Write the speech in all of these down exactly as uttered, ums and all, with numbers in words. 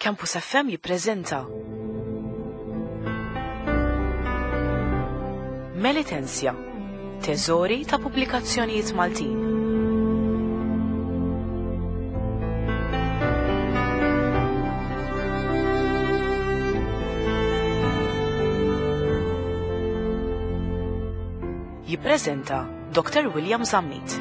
Campus F M jippreżenta Melitensja, teżori ta' pubblikazzjonijiet Maltin. Jippreżenta doktor William Zammit.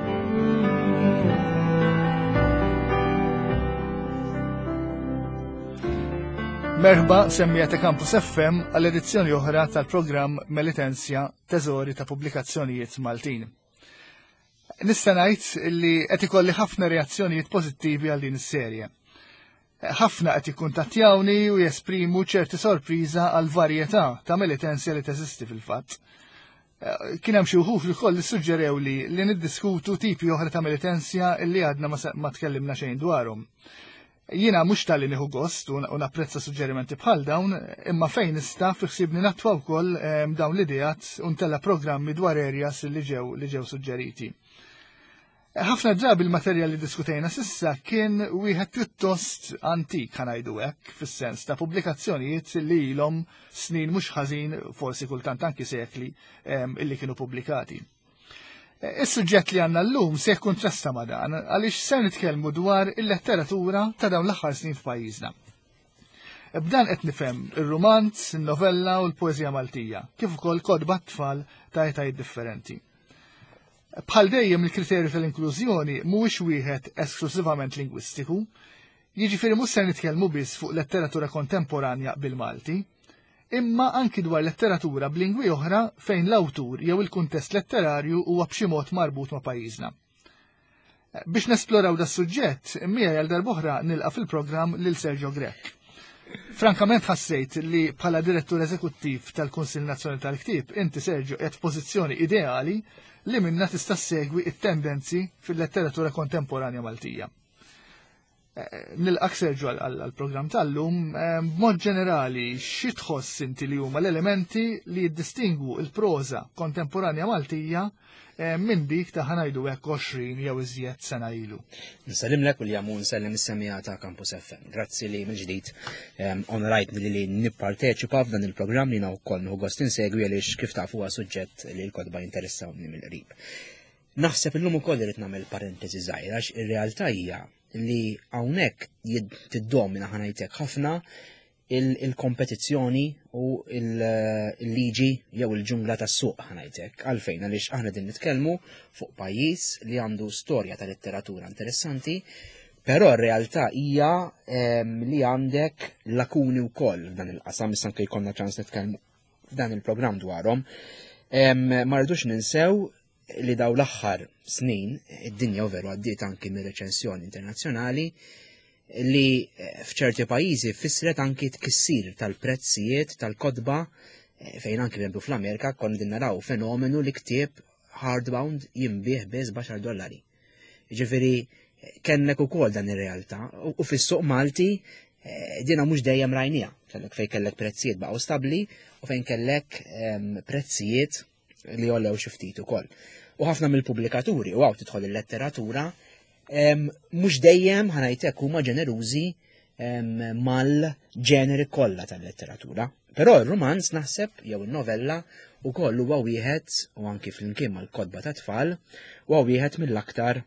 Merħba semmija ta' Campus F M għall-edizzjoni oħra tal-programm Melitensja Teżori ta' Pubblikazzjonijiet Maltin. Nista' ngħid li qed ikolli ħafna reazzjonijiet pożittivi għal din is-serje. Ħafna qed jikkuntattjawni u jesprimu ċerti sorpriża għal varjetà ta' melitensja li teżisti fil-fatt. Kien hemm xi wħud ukoll li suġġerew li li niddiskutu tipi oħra ta' melitensja li għadna ma tkellimna xejn dwarhom. Jiena mhux tal-li nieħu gost u napprezza suġġerimenti bħal dawn, imma fejn nista' fiħsibni nattwa wkoll dawn l-idejat u ntella programmi dwar areas li ġew li ġew suġġeriti. Ħafna drabi l-materjal li diskutejna s'issa kien wieħed pjuttost antik ħanajdu hekk, fis-sens ta' pubblikazzjonijiet li ilhom snin mhux ħażin, forsi kultant anki sekli, illi kienu pubblikati. Is-suġġett li għandna llum se jikkuntrasta ma' dan għaliex se nitkellmu dwar il-letteratura ta' dawn l-aħħar snin f'pajjiżna. B'dan qed nifhem ir-rumanz, in-novella u l-poeżija Maltija, kif ukoll kotba tfal ta' etajiet differenti. Bħal dejjem il-kriterju tal-inklużjoni mhuwiex wieħed esklusivament lingwistiku, jiġifieri mhux se nitkellmu biss fuq letteratura kontemporanja bil-Malti, imma anki dwar letteratura b'lingwi oħra fejn l-awtur jew il-kuntest letterarju huwa b'xi mod marbut ma' pajjiżna. Biex nesploraw da' suġġett, miegħi għal darb'oħra nilqa' fil-programm lil Sergio Grech. Frankament ħassejt li bħala direttur eżekuttiv tal-Kunsill Nazzjonali tal-Ktieb inti Sergio qed f'pożizzjoni ideali li minna tista' segwi it-tendenzi fil-letteratura kontemporanja Maltija. Nilqak Sergio għal-programm tal-lum, b'mod ġenerali, xi tħoss inti li huma l-elementi li jiddistingwu il-proża kontemporanja Maltija minn dik ta' ħanajdu hekk għoxrin jew iżjed sena ilu. Nsallimlek William u nsallim is-semmija ta' Campus F M. Grazzi li mill-ġdid onorajtni li nipparteċipa f'dan il-programm li naw wkoll nieħu gost insegwi għaliex kif taf huwa suġġett li l-kotba jinteressawni mill-qrib. Naħseb illum ukoll irid nagħmel parentesi żgħira għax ir-realtà hija li hawnhekk tiddomina ħanajtek ħafna il-kompetizzjoni u il-liġi jew il-ġungla tas-suq ħanajtek. Għalfejn għaliex aħna din nitkellmu fuq pajjiż li għandu storja ta' letteratura interessanti, però r-realtà hija li għandek lakuni wkoll f'dan il-qasam issa anke jkollna ċans nitkellmu f'dan il-programm dwarhom. Ma rridux ninsew li daw l-aħħar snin, id-dinja veru għaddiet anki mir reċensjoni internazzjonali li f'ċerti pajjiżi fissret anki tkissir tal-prezzijiet tal-kotba fejn anki bempju fl-Amerika kon din naraw fenomenu li ktieb hardbound jinbih biss baxar dollari. Ġifieri kennek ukoll dan ir-realtà u fis-suq Malti dina mhux dejjem rajnija, kellek fejn kellek prezzijiet baqgħu stabbli u fejn kellek prezzijiet li jollew xi ftit ukoll. U ħafna mill-pubblikaturi u għaw tidħol il-letteratura mhux dejjem ħanajtek huma ġenerużi mal-ġeneri kollha tal-letteratura. Però r-romanz naħseb jew in-novella ukoll huwa wieħed u anki flimkien mal-kotba ta' tfal huwa wieħed mill-aktar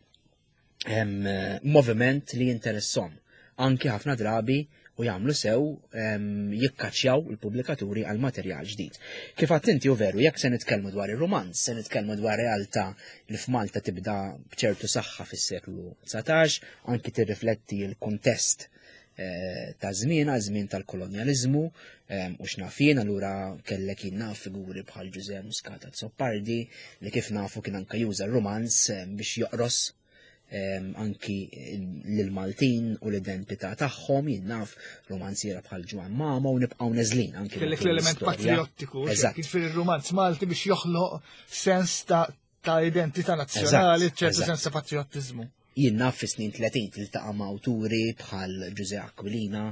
moviment li jinteressom. Anki ħafna drabi u jagħmlu sew jikkaċċjaw il-pubblikaturi għal materjal ġdid. Kif għadt inti u veru, jekk se nitkellmu dwar ir-romanz, se nitkellmu dwar realtà li f'Malta tibda b'ċertu saħħa fis-seklu tsatax, anki tirrifletti l-kuntest ta' żmien, żmien tal-kolonjaliżmu, u x'nafien allura kellek jinnaf figuri bħal Giuseppe Muscat Zoppardi li kif nafu kien anke juża r-romanz biex joqros anki l-Maltin u l-identità tagħhom jinnaf romanziera bħal Ġwan Mama u nibqgħu neżlin anki. Kellek l-element patriottiku, kif il-romanz Malti biex joħloq sens ta' identità nazzjonali, ċertu sens ta' patriottiżmu. Jinnaf fi snin tletin tiltaqa' ma' awturi bħal Giuseppe Aquilina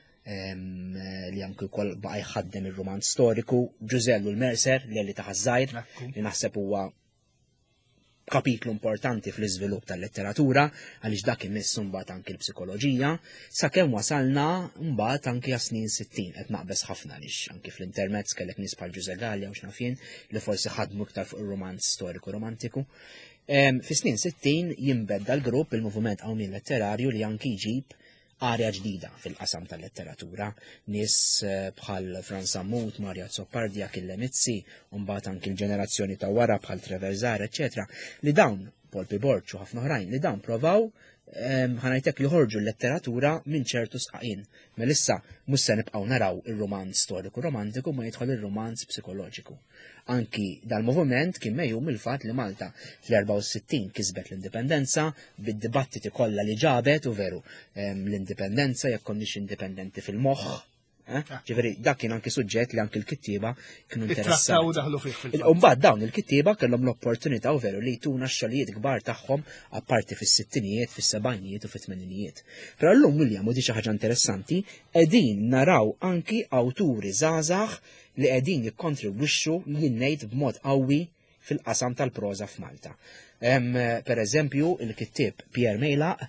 li anke wkoll baqa' jħaddem ir-romanz storiku, Giusello l-Mercer li għalli ta' ħażajr li naħseb huwa kapitlu importanti fl-iżvilupp tal-letteratura għaliex dak imiss mbagħad anke l-psikoloġija, sakemm wasalna mbagħad anke għas-snin sittin qed naqbes ħafna għaliex anke fl-intermezz kellek nies bħal Giuseppe Gallia u x'nafien li forsi ħadmu iktar fuq ir-romanz storiku romantiku. Fi snin sittin jinbedda l-grupp il-moviment Awmin Letterarju li anki jġib arja ġdida fil-qasam tal-letteratura, nies bħal Franz Ammut, Marja Zoppardi, Achille Lemizzi, u mbagħad anki l-ġenerazzjoni ta' wara bħal Trevor Zar, eċetera, li dawn Polpi Borċ u ħafna oħrajn li dawn provaw ħanajtek li ħorġu l-letteratura minn ċertu sqaqin. Melissa mhux se nibqgħu naraw ir-romanz storiku romantiku ma jidħol ir-romanz psikoloġiku. Anki dal-moviment kien mejjum il-fatt li Malta fl-erba' u sittin kisbet l-indipendenza bid-dibattiti kollha li ġabet u veru l-indipendenza jekk konniex indipendenti fil-moħħ. Ġifieri dak kien anki suġġett li anki l-kittieba kienu interessati. daħlu fih fil Mbagħad dawn il-kittieba kellhom l-opportunità u veru li jtuna x-xogħlijiet kbar tagħhom apparti fis-sittinijiet, fis-sebgħinijiet u fit-tmanijiet. Però llum William u di xi ħaġa interessanti qegħdin naraw anki awturi żgħażagħ li qegħdin jikkontribwixxu jien ngħid b'mod qawwi fil-qasam tal-proża f'Malta. Per eżempju, il-kittieb Pierre Mejlaq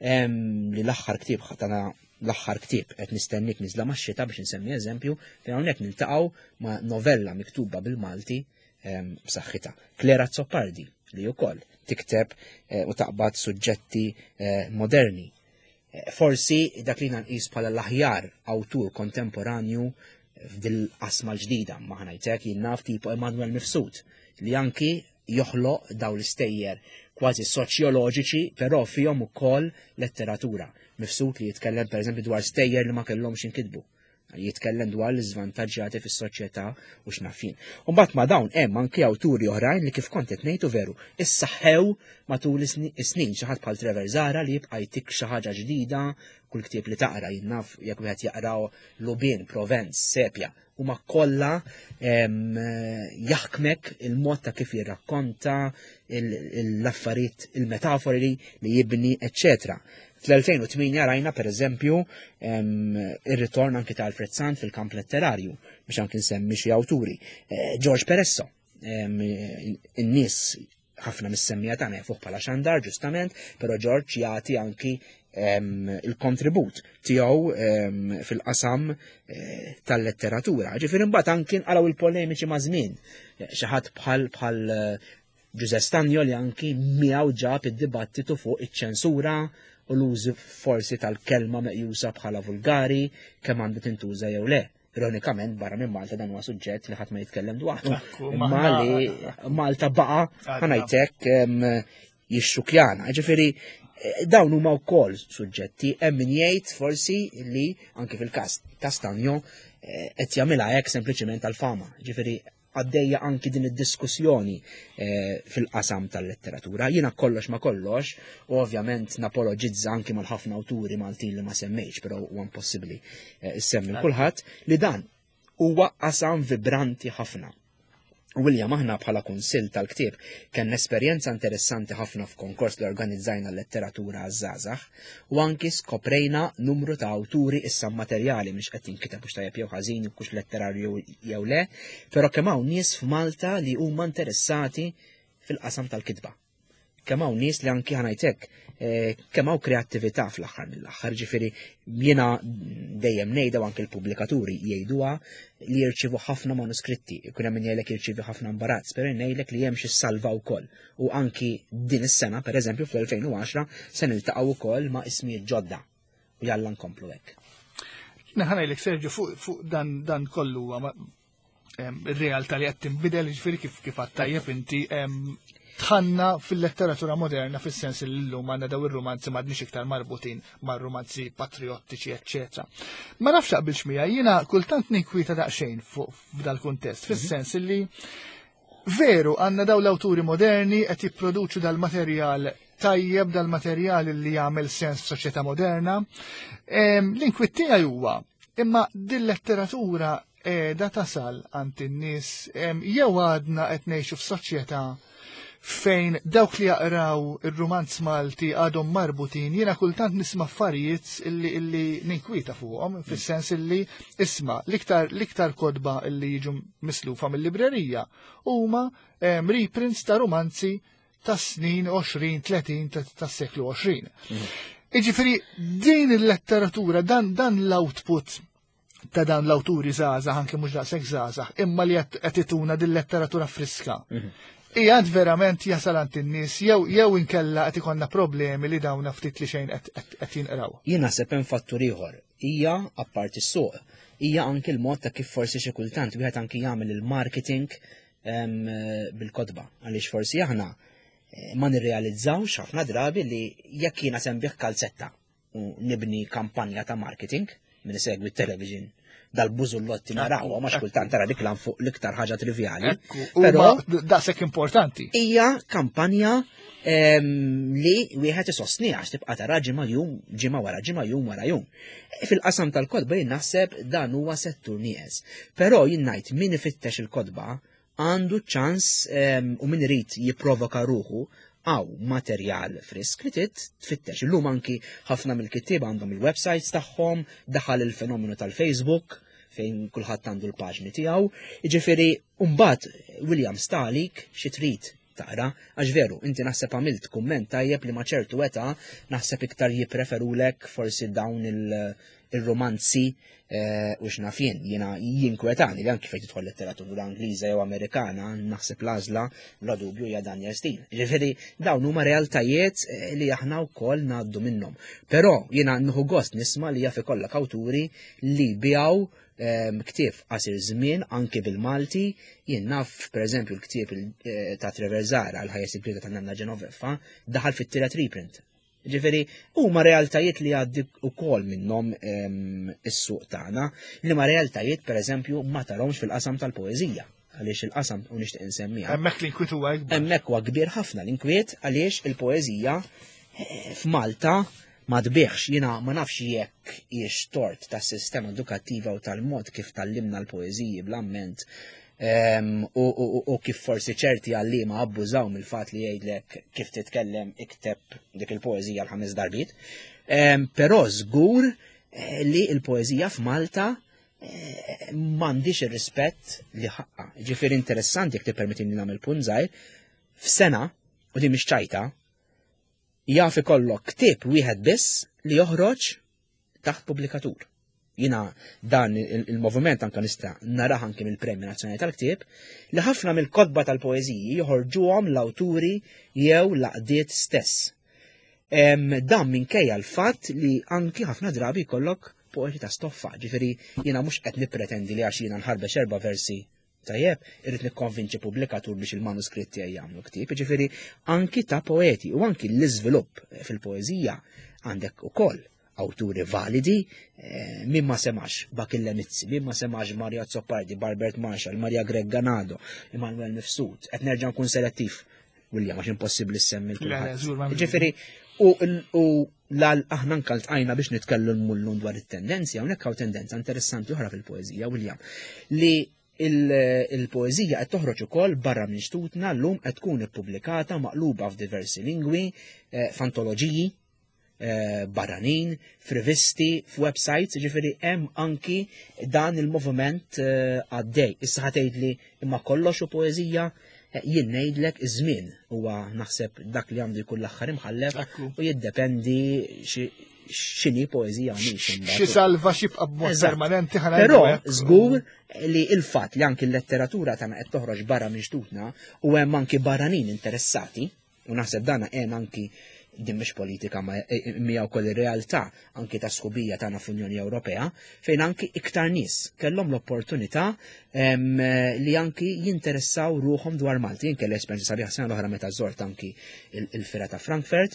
li l-aħħar ktieb tagħna l-aħħar ktieb qed nistennik niżla max-xita biex insemmi eżempju, fejn hawnhekk niltaqgħu ma' novella miktuba bil-Malti b'saħħitha. Klera Zoppardi li wkoll tikteb u taqbad suġġetti moderni. Forsi dak li nqis bħala l-aħjar awtur kontemporanju f'dil-qasma l-ġdida ma' ħanajtek jien naf tipo Emanuel Mifsud li anki joħloq daw l-istejjer kważi soċjoloġiċi, però fihom ukoll letteratura. Mifsud li jitkellem pereżempju dwar stejjer li ma kellhomx inkitbu. Jitkellem dwar l-iżvantaġġati fis-soċjetà u x'nafin. U mbagħad ma' dawn hemm anke awturi oħrajn li kif kont qed ngħidu veru issaħħew matul is-snin xi ħadd bħal Trevor Zara li jibqa' jtik xi ħaġa ġdida, kull ktieb li taqra jinnaf jekk wieħed jaqraw Lubin, Provence, Sepja, huma kollha jaħkmek il-mod ta' kif jirrakkonta l-affarijiet, il-metafori li jibni, eċċetera. Fl-elfejn u tmien rajna pereżempju ir-ritorn anke ta' Alfred Sand fil-kamp letterarju biex anke nsemmi xi awturi. George Peresso, in-nies ħafna mis-semmija tagħna jafuh bħala xandar ġustament, però George jagħti anki il-kontribut tiegħu fil-qasam tal-letteratura. Ġifieri mbagħad anki nqalgħu il-polemiċi ma' żmien. Xi ħadd bħal bħal Giuseppe Stagno li anki miegħu ġab id-dibattitu fuq iċ-ċensura u l-użu forsi tal-kelma meqjusa bħala vulgari kemm għandu tintuża jew le. Ironikament barra minn Malta dan huwa suġġett li ħadd ma jitkellem dwaru. Imma li Malta baqa' ħanajtek jixxukjana. Ġifieri dawn huma wkoll suġġetti hemm min jgħid forsi li anke fil-każ ta' Stagno qed jagħmilha hekk sempliċement għall-fama. Ġifieri għaddejja anki din id-diskussjoni fil-qasam tal-letteratura. Jiena kollox ma kollox, u ovvjament napologizza anki mal-ħafna awturi Maltin li ma semmejx, però huwa impossibbli issemmi kulħadd li dan huwa qasam vibranti ħafna. William aħna bħala kunsill tal-ktieb kien esperjenza interessanti ħafna f'konkors li organizzajna l-letteratura għaż-żgħażagħ u anki skoprejna numru ta' awturi issa materjali mhix qed jinkiteb mhux tajjeb jew ħażin u kux letterarju jew le, però kemm hawn nies f'Malta li huma interessati fil-qasam tal-kitba. Kemm hawn nies li anki ħanajtek kemm hawn kreattività fl-aħħar mill-aħħar, ġifieri jiena dejjem ngħidha anke l-pubblikaturi jgħiduha li jirċievu ħafna manuskritti, ikun hemm min jgħidlek jirċievi ħafna imbarazz, però ngħidlek li hemm xi salva wkoll. U anki din is-sena, pereżempju fl-elfejn u għaxra, se niltaqgħu wkoll ma' ismijiet ġodda u jalla nkomplu hekk. Naħanajlek Serġu fuq dan kollu ir-realtà li qed tinbidel ġifieri kif kif għattajjeb inti tħanna fil-letteratura moderna fis-sens li llum għandna daw ir-romanzi m'għadniex iktar marbutin mar-romanzi patriottiċi, eċċetera. Ma nafx aqbilx miegħi, jiena kultant ninkwita daqsxejn fuq f'dal-kuntest, fis-sens li veru għandna daw l-awturi moderni qed jipproduċu dal-materjal tajjeb, dal-materjal li jagħmel sens f'soċjetà moderna. L-inkwitt tiegħi huwa imma din letteratura qiegħda tasal għand in-nies jew għadna qed ngħixu f'soċjetà fejn dawk li jaqraw ir-romanz Malti għadhom marbutin, jiena kultant nisma' affarijiet illi illi ninkwita fuqhom, fis-sens illi isma' l-iktar l-iktar kodba illi jiġu mislufa mill-librerija huma reprints ta' romanzi tas-snin għoxrin tletin tas-seklu għoxrin. Iġifieri din il-letteratura, dan dan l-output ta' dan l-awturi żgħażagħ anke mhux daqshekk żgħażagħ, imma li qed ituna din letteratura friska. Ijad verament jasal għand in-nies jew jew inkella qed ikollna problemi li dawn ftit li xejn qed jinqraw. Jien naħseb hemm fattur ieħor. Hija apparti s-suq, hija anke l-mod ta' kif forsi xi kultant wieħed anke jagħmel il-marketing bil-kotba. Għaliex forsi aħna ma nirrealizzawx ħafna drabi li jekk jiena sembih kalzetta u nibni kampanja ta' marketing minn segwi t-television dal-bużullotti naraw, ma xkultant tara dik lan fuq l-iktar ħaġa trivjali. Però daqshekk importanti. Hija kampanja li wieħed isostniha għax tibqa' tara ġimgħa jum, ġimgħa wara ġimgħa jum wara jum. Fil-qasam tal-kotba jien naħseb dan huwa settur nieqes. Però jien ngħid min ifittex il-kotba għandu ċans u min irid jipprovoka ruħu għaw materjal frisk li tfittex. Illum anki ħafna mill-kittieba għandhom il-websites tagħhom, daħal il-fenomenu tal-Facebook fejn kulħadd għandu l-paġni tiegħu. Jiġifieri mbagħad William Stalik xi trid taqra għax veru inti naħseb għamilt kumment tajjeb li ma' ċertu età naħseb iktar jippreferulek forsi dawn il-romanzi u x'nafien jiena jinkwetani li anke fejn tidħol letteratura Ingliża jew Amerikana naħseb l-għażla bla dubju hija Daniel Steele. Ġifieri dawn huma realtajiet li aħna wkoll ngħaddu minnhom. Però jiena nieħu gost nisma' li jaf ikollok awturi li bijaw ktieb qasir żmien anke bil-Malti, jien naf pereżempju l-ktieb ta' Trevor Zara l-ħajja sigrita ta' Nanna Genoveffa daħal fit-tielet reprint. Ġifieri huma realtajiet li għaddi wkoll minnhom is-suq tagħna li ma realtajiet pereżempju ma tarahomx fil-qasam tal-poeżija. Għaliex il-qasam u nixtieq insemmija. Hemmhekk l-inkwiet huwa akbar. Hemmhekk huwa kbir ħafna l-inkwiet għaliex il-poeżija f'Malta ma tbieħx jiena ma nafx jekk hiex tort tas-sistema edukattiva u tal-mod kif tallimna l-poeżiji bl-amment u kif forsi ċerti għallima abbużaw mill-fat li jgħidlek kif titkellem ikteb dik il-poezija l-ħames darbit. Però żgur li il-poezija f'Malta m'għandix ir-rispett li ħaqqa. Ġifieri interessanti jekk tippermettini nagħmel punt żgħir, f'sena u din mhix ċajta, jaf ikollok ktieb wieħed biss li joħroġ taħt pubblikatur. Jina dan il-moviment anka nista' naraħ anke mill-Premju Nazzjonali tal-Ktieb li ħafna mill-kotba tal-poeżiji joħorġuhom l-awturi jew l-qdiet stess. Dan minkejja l-fatt li anki ħafna drabi jkollok poeti ta' stoffa, ġifieri jiena mhux qed nippretendi li għax jiena nħarbex erba' versi tajjeb, irrid nikkonvinċi pubblikatur biex il-manuskritti jagħmlu ktieb, ġifieri anki ta' poeti u anki l-iżvilupp fil-poeżija għandek ukoll awturi validi, min ma semax Bakil Lemizzi, min ma semax Maria Zoppardi, Barbert Marshall, Maria Gregganado, Emanuel Mifsud, qed nerġa' nkun selettiv, William, għax impossibbli semmi l-kulħadd. Ġifieri, u aħna nkaltqajna biex nitkellmu llum dwar it-tendenzi, hawnhekk hawn tendenza interessanti oħra fil-poeżija, William, li il-poeżija qed toħroġ ukoll barra minn ġtutna llum qed tkun ippubblikata maqluba f'diversi lingwi, f'antoloġiji, barranin, f'rivisti, f'websites, ġifieri hemm anki dan il-moviment għaddej. Issa ħa tgħidli imma kollox u poeżija jien ngħidlek iż-żmien huwa naħseb dak li għandu jkun l-aħħar imħallef u jiddependi x'inhi poeżija mhix. Xi salva xibqa' b'mod permanenti ħana. Però żgur li l-fatt li anki l-letteratura tagħna qed toħroġ barra minn ġtutna u hemm anki barranin interessati u naħseb dan hemm anki din mhix politika ma hija wkoll ir-realtà anki ta' sħubija tagħna fl-Unjoni Ewropea fejn anki iktar nies kellhom l-opportunità li anki jinteressaw ruhom dwar Malti. Jien kelli esperjenza sabiħa sena l-oħra meta żort anki il-Fira ta' Frankfurt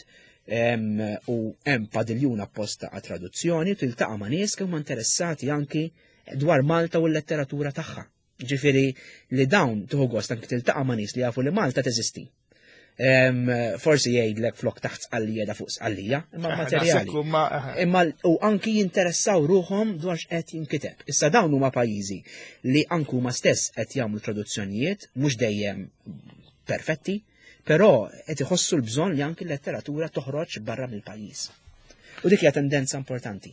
u hemm padiljun apposta għat traduzzjoni u tiltaqa' ma' nies kemm interessati anki dwar Malta u l-letteratura tagħha. Ġifieri li dawn tieħu gost anki tiltaqa' ma' nies li jafu li Malta teżisti. Forsi jgħidlek flok taħt sqallija da fuq sqallija, imma materjali. Imma u anki jinteressaw ruhom dwar x'qed jinkiteb. Issa dawn huma pajjiżi li anki huma stess qed jagħmlu traduzzjonijiet mhux dejjem perfetti, però qed iħossu l-bżonn li anki l-letteratura toħroġ barra mill-pajjiż. U dik hija tendenza importanti.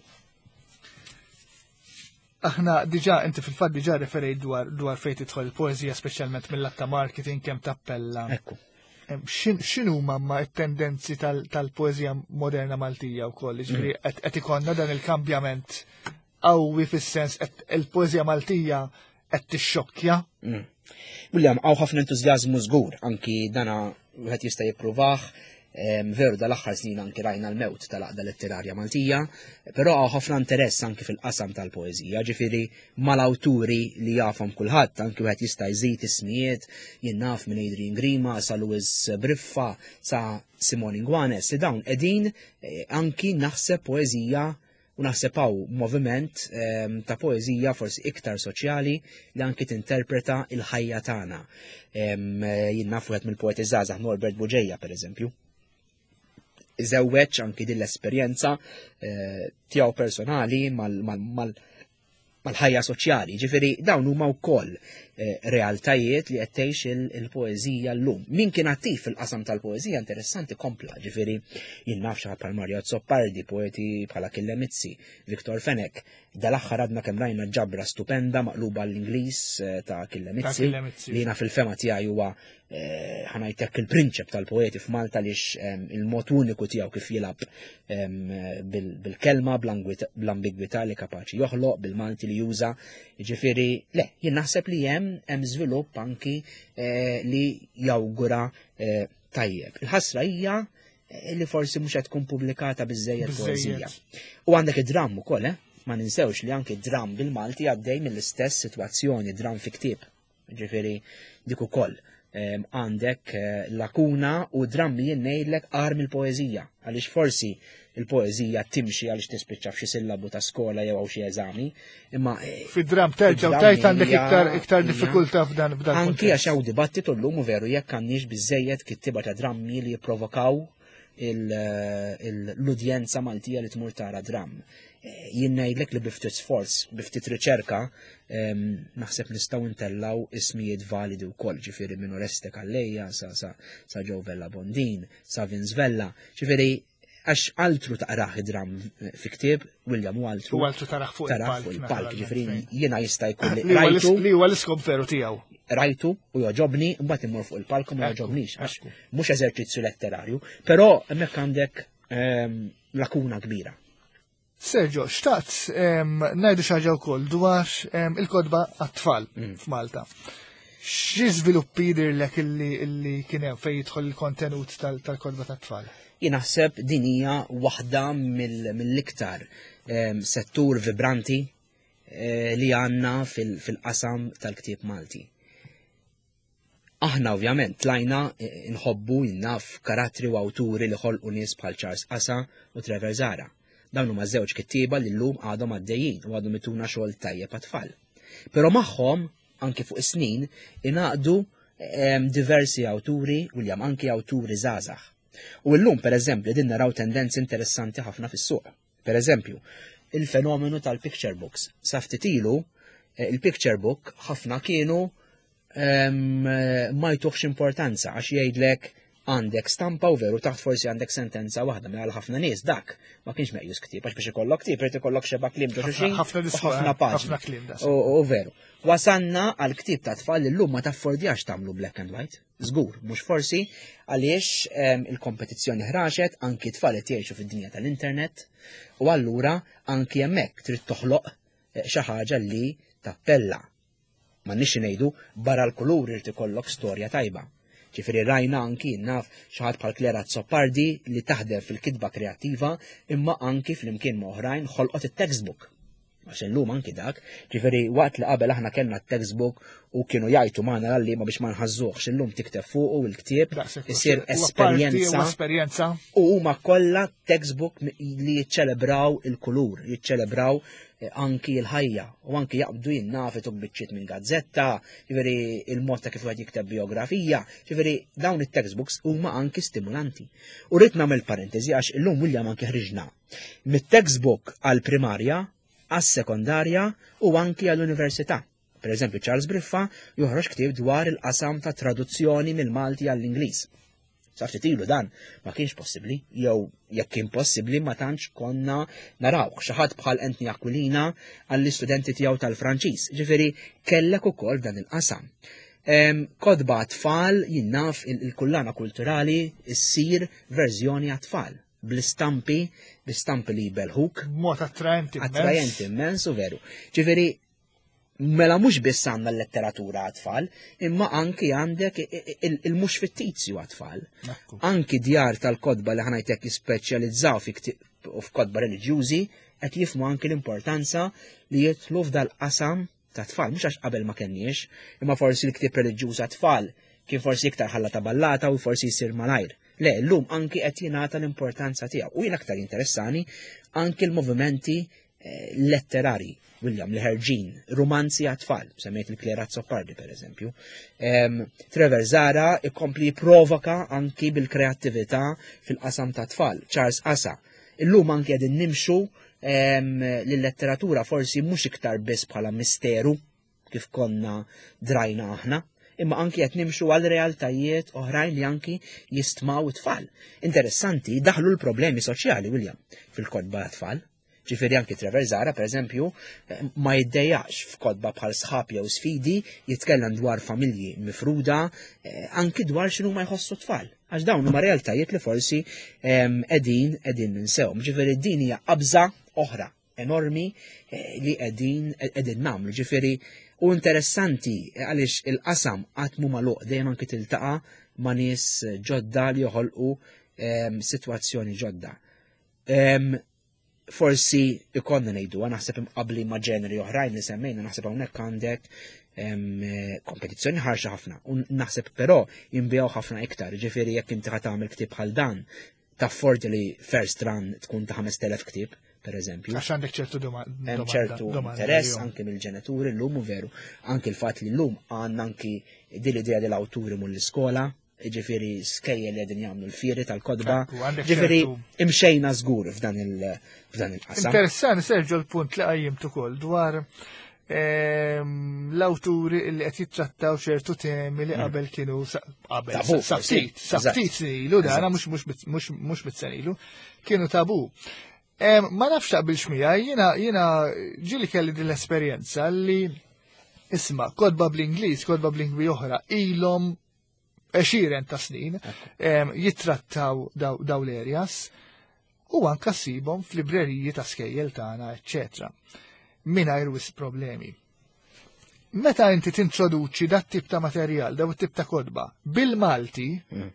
Aħna diġà inti fil-fatt diġà referejt dwar dwar fejn tidħol il-poeżija speċjalment mill-att ta' marketing kemm tappella. Ekku. X'inhu mamma t-tendenzi tal-poeżija moderna Maltija wkoll, ġifieri qed ikollna dan il-kambjament qawwi fis-sens qed il-poeżija Maltija qed tixxokkja? William, hawn ħafna entużjażmu żgur, anki dana wieħed jista' jippruvah, veru dal-aħħar snin anki rajna l-mewt tal-għaqda letterarja Maltija, però hawn ħafna interess anki fil-qasam tal-poeżija, ġifieri mal-awturi li jafhom kulħadd, anki wieħed jista' jżid ismijiet, jien naf minn Adrian Grima sa Louis Briffa sa Simon Ingwanes li dawn qegħdin anki naħseb poeżija u naħseb hawn moviment ta' poeżija forsi iktar soċjali li anki tinterpreta il-ħajja tagħna. Jien naf wieħed mill-poeti żgħażagħ Norbert Buġejja pereżempju. Iżewweġ anki din l-esperjenza tiegħu personali mal-ħajja soċjali. Ġifieri dawn huma wkoll realtajiet li qed tgħix il-poeżija llum. Min kien attiv fil-qasam tal-poeżija interessanti kompla, ġifieri jien naf xi ħadd bħal Mario Zoppardi, poeti bħala Killemizzi, Viktor Fenek, dal-aħħar għadna kemm rajna ġabra stupenda maqluba l-Ingliż ta' Killemizzi li jiena fil-fema tiegħi huwa ħanajtek il-prinċep tal-poeti f'Malta lix il-mod uniku tiegħu kif jilab bil-kelma, bl-ambigwità li kapaċi joħloq, bil-Malti li juża. Ġifieri, le, jien naħseb li hemm hemm żvilupp anki li jawgura tajjeb. Il-ħasra hija li forsi mhux qed tkun pubblikata biżżejjed poeżija. U għandek id-dram ukoll, eh? Ma ninsewx li anke d-dram bil-Malti għaddej mill-istess sitwazzjoni, dram fi ktieb. Ġifieri dik ukoll għandek lakuna u drammi jien ngħidlek qar mill-poeżija, għaliex forsi il-poeżija timxi għaliex tispiċċa f'xi sillabu ta' skola jew hawn xi eżami, imma fid-dram terġa' tajt għandek iktar iktar diffikultà f'dan f'dan. Anki għax hawn dibattitu llum u veru jekk għandniex biżżejjed kittiba ta' drammi li jipprovokaw l-udjenza Maltija li tmur tara dram. Jien ngħidlek li biftit sforz, biftit riċerka, naħseb nistgħu ntellaw ismijiet validi wkoll, ġifieri minn Oreste Calleja sa Joe Vella Bondin, sa Vince Vella, ġifieri għax altru taqrah id-dram fi ktieb, William u altru. U altru taraħ fuq il-palk, ġifieri jiena jista' jkun rajtu. Li huwa l-iskop veru tiegħu. Rajtu u joġobni, mbagħad immur fuq il-palk u ma joġobnix, għax mhux eżerċizzju letterarju, però hemmhekk għandek lakuna kbira. Sergio, xtaqt ngħidu xi ħaġa wkoll dwar il-kodba għat-tfal f'Malta. Xi żviluppi jidhirlek illi kien hemm fejn jidħol il-kontenut tal-kodba tat-tfal? Jien naħseb din hija waħda mill-iktar settur vibranti li għandna fil-qasam tal-ktieb Malti. Aħna ovvjament tlajna nħobbu jinnaf karattri u awturi li ħolqu nies bħal Charles Assa u Trevor Zara. Dawn huma żewġ kittieba li llum għadhom għaddejjin u għadhom ituna xogħol tajjeb għat-tfal. Però magħhom anke fuq is-snin ingħaqdu diversi awturi u li hemm anke awturi żgħażagħ. U llum pereżempju din naraw tendenzi interessanti ħafna fis-suq. Pereżempju, il-fenomenu tal-picture books. Sa ftit ilu il-picture book ħafna kienu ma jtuħx importanza għax jgħidlek għandek stampa u veru taħt forsi għandek sentenza waħda minn għal ħafna nies dak ma kienx meqjus ktieb għax biex ikollok ktieb irid ikollok xeba kliem ġo xulxin ħafna paġni. U veru. Wasanna għal ktieb ta' tfal illum ma taffordjax tagħmlu black and white. Żgur, mhux forsi għaliex il-kompetizzjoni ħraxet anki tfal qed jgħixu fid-dinja tal-internet u allura anki hemmhekk trid toħloq xi ħaġa li tappella. Ma nix ngħidu barra l-kulur irid ikollok storja tajba. Ġifieri rajna anki naf xi ħadd bħal Klera Zoppardi li taħdem fil-kitba kreattiva imma anki flimkien ma' oħrajn ħolqot it-textbook. Għax illum anki dak, ġifieri waqt li qabel aħna kellna t-textbook u kienu jgħidu magħna għalli ma biex ma nħażżuhx illum tikteb fuq u l-ktieb isir esperjenza u huma kollha textbook li jiċċelebraw il-kulur, jiċċelebraw anki l-ħajja u anki jaqbdu jinnafet u biċċiet minn gazzetta, ġifieri il-mod ta' kif wieħed jikteb biografija, ġifieri dawn it-textbooks huma anki stimulanti. U rrid nagħmel parentesi għax illum William anki ħriġna mit-textbook għall-primarja, għas-sekondarja u anki għall-università. Pereżempju Charles Briffa joħroġ ktieb dwar il-qasam ta' traduzzjoni mill-Malti għall-Ingliż. Sa ftit ilu dan ma kienx possibbli, jew jekk kien possibbli ma tantx konna narawh xi ħadd bħal Anthony Aquilina għall-istudenti tiegħu tal-Franċiż. Ġifieri kellek ukoll dan il-qasam. Kodba tfal jinnaf il-kullana kulturali issir verżjoni għat-tfal. Bl-istampi, bl-istampi li belħuk. Mod attrajenti immens. Attrajenti immens u veru. Ġifiri, mela mhux biss għandna l-letteratura għat-tfal, imma anki għandek il-mhux fittizju għat-tfal. Anki djar tal-kodba li ħanajtek jispeċjalizzaw f'kodba reliġjużi qed jifmu anki l-importanza li jidħlu f'dal-qasam ta' tfal, mhux għax qabel ma kenniex, imma forsi l-ktieb reliġjuż għat-tfal kien forsi iktar ħalla ta' ballata u forsi jsir malajr. Le, llum anki qed jingħata l-importanza tiegħu. U jien aktar interessani anki l-movimenti letterari, William, li ħerġin, romanzi għat-tfal, semmejt il-Klerat Soppardi per eżempju. Trevor Zara ikompli provoka anki bil-kreattività fil-qasam ta' tfal. Charles Assa, illum anki għedin nimxu l-letteratura forsi mhux iktar biss bħala misteru kif konna drajna aħna, imma anki qed nimxu għal realtajiet oħrajn li anki jistmaw it-tfal. Interessanti, daħlu l-problemi soċjali, William, fil-kodba tfal. Ġifieri anki Trevor Zara, per eżempju, ma jiddejjax f'kodba bħal sħab jew sfidi jitkellem dwar familji mifruda, anki dwar x'inhu ma jħossu tfal. Għax dawn huma realtajiet li forsi qegħdin qegħdin ninsewhom. Ġifieri din hija qabża oħra enormi li qegħdin qegħdin nagħmlu. Ġifieri u interessanti għaliex il-qasam qatt mhu magħluq dejjem anke tiltaqa' ma' nies ġodda li joħolqu sitwazzjoni ġodda. Forsi ikonna ngħidu, naħseb imqabli ma' ġeneri oħrajn li semmejna, naħseb hawnhekk għandek kompetizzjoni ħarxa ħafna. U naħseb però jinbijaw ħafna iktar, ġifieri jekk inti ħadd tagħmel ktieb bħal dan, tafforti li first run tkun ta' ħames telef ktieb, per eżempju. Għax għandek ċertu domanda. Hemm ċertu interess anke mill-ġenituri llum u veru. Anke l-fatt li llum għandna anki din l-idea dell-awturi mill-iskola, ġifieri skejjel li qegħdin jagħmlu l-fieri tal-kodba. Ġifieri imxejna żgur f'dan il-qasam. Interessanti Sergio l-punt li qajjimt ukoll dwar l-awturi li qed jittrattaw ċertu temi li qabel kienu qabel saftit, saftit ilu dana mhux bit-senilu, kienu tabu. Ma nafx taqbil xmija, jiena jiena ġili kelli din l-esperjenza li isma' kodba bl-Ingliż, kodba bl-lingwi oħra ilhom għexieren ta' snin jittrattaw daw l-areas u anka ssibhom f'libreriji ta' skejjel tagħna, eċċetera. Mingħajr wisq problemi. Meta inti tintroduċi dat tip ta' materjal, daw it-tip ta' kodba bil-Malti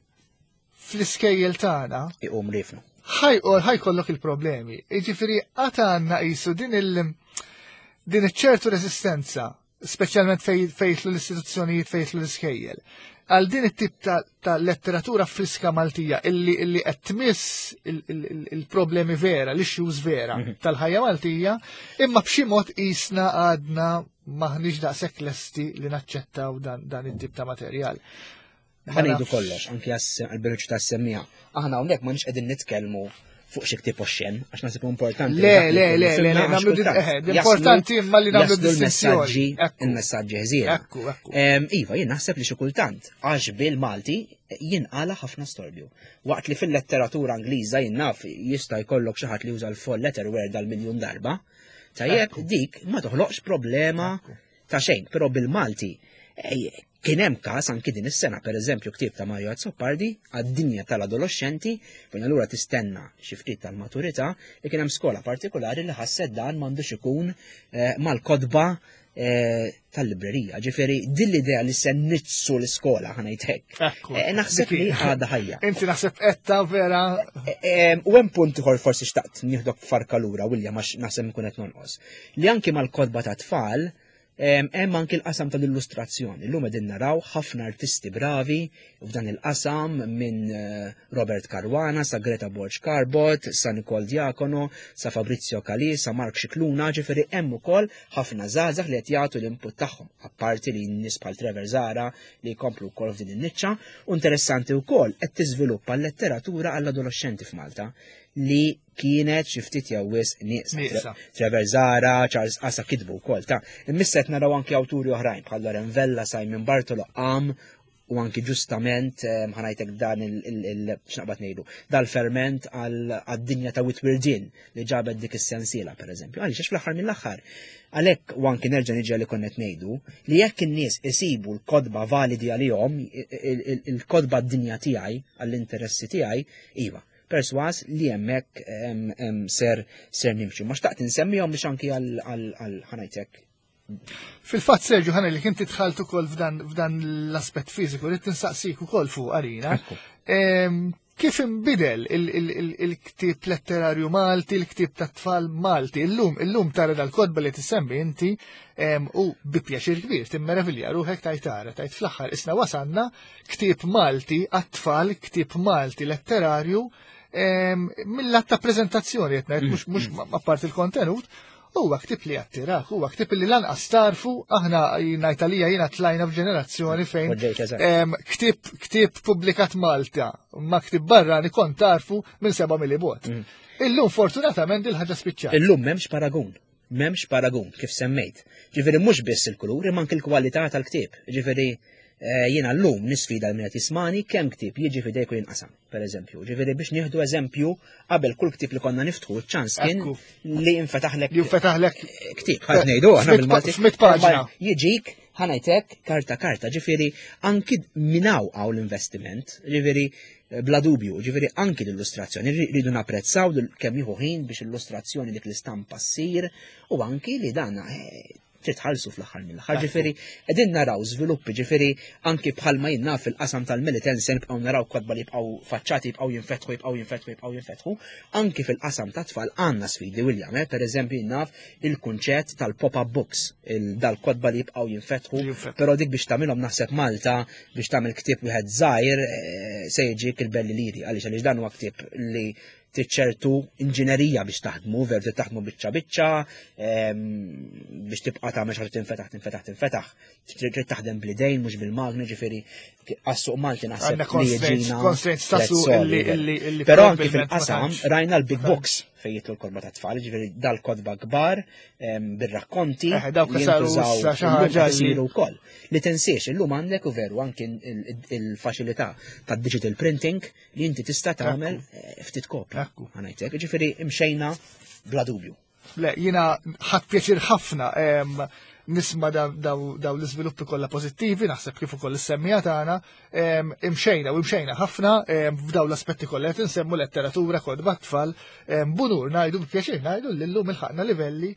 fl-iskejjel tagħna iqum rifnu. ħajkollok il-problemi. Jiġifieri qatt għandna qisu din il din iċ-ċertu resistenza, speċjalment fejtlu l-istituzzjonijiet fejtlu l-iskejjel. Għal din it-tip ta' letteratura friska Maltija illi qed tmiss il-problemi vera, l-issues vera tal-ħajja Maltija, imma b'xi mod qisna għadna maħniex daqshekk lesti li naċċettaw dan it-tip ta' materjal. Ħanejdu kollox, anki għal-beruċ ta' semmija. Aħna hawnhekk ma nix qegħdin nitkellmu fuq xi ktieb oxxen, għax nasib importanti. Le, le, le, le, nagħmlu importanti imma li nagħmlu distinzjoni. Il-messaġġi ħżiera. Ekku, ekku. Iva, jien naħseb li xi kultant għax bil-Malti jinqala ħafna storbju. Waqt li fil-letteratura Ingliża jien naf jista' jkollok xi ħadd li juża l-four letter word dal-miljun darba. Tajjeb dik ma toħloqx problema ta' xejn, però bil-Malti kien hemm każ anki din is-sena pereżempju ktieb ta' Mario Soppardi għad-dinja tal-adolescenti fejn allura tistenna xi ftit tal-maturità li kien hemm skola partikolari li ħasset dan m'għandux ikun mal-kodba tal-librerija. Ġifieri din l-idea li se nitsu l-iskola ħanejtek. Naħseb li għadha ħajja. Inti naħseb qetta vera. U hemm punt ieħor forsi xtaqt nieħdok farka lura William għax naħseb nkun qed nonqos. Li anki mal-kodba ta' tfal hemm anki l-qasam tal-illustrazzjoni. Llum qegħdin naraw ħafna artisti bravi f'dan il-qasam minn Robert Caruana sa Greta Borch Carbot, sa Nicole Diacono, sa Fabrizio Cali, sa Mark Cicluna, ġifieri hemm ukoll ħafna żgħażagħ li qed jagħtu l-input tagħhom, apparti li nies bħal Trevor Zara li jkomplu wkoll f'din in-niċċa, u interessanti wkoll qed tiżviluppa l-letteratura għall-adolescenti f'Malta li kienet xi ftit jew wisq nieqsa. Trevor Zara, Charles Assa kitbu wkoll ta' immisset naraw anki awturi oħrajn bħal Loren Vella, Simon Bartolo Am u anki ġustament ħanajtek dan il-xnaqbat ngħidu dal-ferment għad-dinja ta' Witwardin li ġabet dik is-sensiela pereżempju. Għaliex għax fl-aħħar mill-aħħar għalhekk u anki nerġa' niġi li konnet ngħidu li jekk in-nies isibu l-kodba validi għalihom, il-kodba d-dinja tiegħi għall-interessi tiegħi, iva, perswas li hemmhekk ser ser nimxu. Ma xtaqt insemmihom biex anki għal ħanajtek. Fil-fatt Serġu ħana li kinti tħaltu kol f'dan l-aspett fiżiku li tinsaqsik ukoll fuq Arina. Kif imbidel il-ktib letterarju Malti, il-ktib ta' tfal Malti, illum illum tara dal-kodba li tissemmi inti u bi pjaċir kbir timmeravilja ruħek tajt tara tajt fl-aħħar isna wasanna ktib Malti għat-tfal, ktib Malti letterarju mill-att ta' preżentazzjoni qed ngħid mhux apart il-kontenut. Huwa ktib li attirak, huwa ktib li lanqas tarfu, aħna ngħid għalija jiena tlajna f'ġenerazzjoni fejn ktib ktib pubblikat Malta, ma ktib barrani kont tarfu minn seba' milibot. Illum fortunatament il-ħaġa spiċċat. Illum m'hemmx paragun, m'hemmx paragun kif semmejt. Ġifieri mhux biss il-kulur, imma anke l-kwalità tal-ktieb. Ġifieri jiena llum nisfida l-min qed jismani kemm ktieb jiġi f'idejku jinqasam, pereżempju. Ġifieri biex nieħdu eżempju qabel kull ktieb li konna niftħu ċans kien li infetaħlek li infetaħlek ktieb. Ħadd ngħidu aħna bil-Malti. F'mit paġna. Jiġik ħanajtek karta karta, ġifieri anki minnaw għaw l-investiment, ġifieri bla dubju, ġifieri anki l-illustrazzjoni rridu napprezzaw kemm jieħu ħin biex l-illustrazzjoni dik l-istampa ssir u anki li dan titħallsu fl-aħħar mill-aħħar. Ġifieri qegħdin naraw żviluppi, ġifieri anki bħalma jien naf fil-qasam tal-militancy nibqgħu naraw kodba li jibqgħu faċċati jibqgħu jinfetħu jibqgħu jinfetħu jibqgħu jinfetħu. Anki fil-qasam tat-tfal għandna sfidi William, pereżempju jien naf il-kunċett tal-pop-up books, dal-kodba li jibqgħu jinfetħu, però dik biex tagħmilhom naħseb Malta biex tagħmel ktieb wieħed żgħir se jiġik il-belli liri għaliex għaliex dan huwa ktieb li tiċċertu inġinerija biex taħdmu, verdi taħdmu biċċa biċċa, biex tibqa' tagħmel xi tinfetaħ tinfetaħ tinfetaħ, trid taħdem bl-idejn mhux bil-magni, ġifieri għas-suq Malti naħseb li jiġina. Però anke fil-qasam rajna l-big books fejn jitlu l-kodba ta' tfal, ġifieri dal-kodba kbar bir-rakkonti li jintużaw isiru wkoll. Li tinsiex illum għandek u veru anke il-faċilità tad-digital printing li inti tista' tagħmel ftit kopja. Ħanajtek, ġifieri imxejna bla dubju. Le, jiena ħadd pjaċir ħafna nisma' daw l-iżviluppi kollha pożittivi, naħseb kif ukoll is-semmija tagħna, imxejna u imxejna ħafna f'daw l-aspetti kollha qed insemmu letteratura, kodba tfal, bunur ngħidu b'pjaċir ngħidu li llum ilħaqna livelli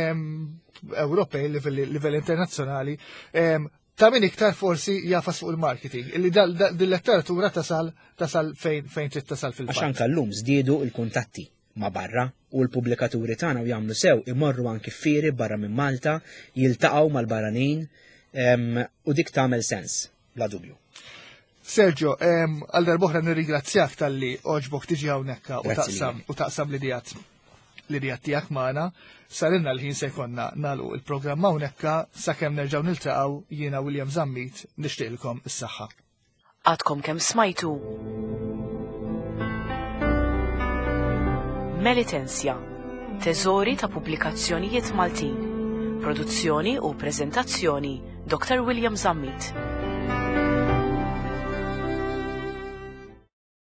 Ewropej, livelli internazzjonali. Ta' min iktar forsi jafas fuq il-marketing, illi dil-letteratura tasal tasal fejn fejn trid tasal fil-fatt. Għax anke llum żdiedu l-kuntatti ma' barra u l-pubblikaturi tagħna u jagħmlu sew imorru anke fieri barra minn Malta, jiltaqgħu mal-barranin u dik tagħmel sens bla dubju. Sergio, għal darb'oħra nirringrazzjak talli oġbok tiġi hawnhekk u taqsam u taqsam l-idejat l-idejat tiegħek magħna. Sarilna l-ħin se jkollna nagħlqu il-programm hawnhekk sakemm nerġgħu niltaqgħu jiena William Zammit nixtieqilkom is-saħħa. Għadkom kemm smajtu Melitensja, teżori ta' pubblikazzjonijiet Maltin. Produzzjoni u preżentazzjoni doktor William Zammit.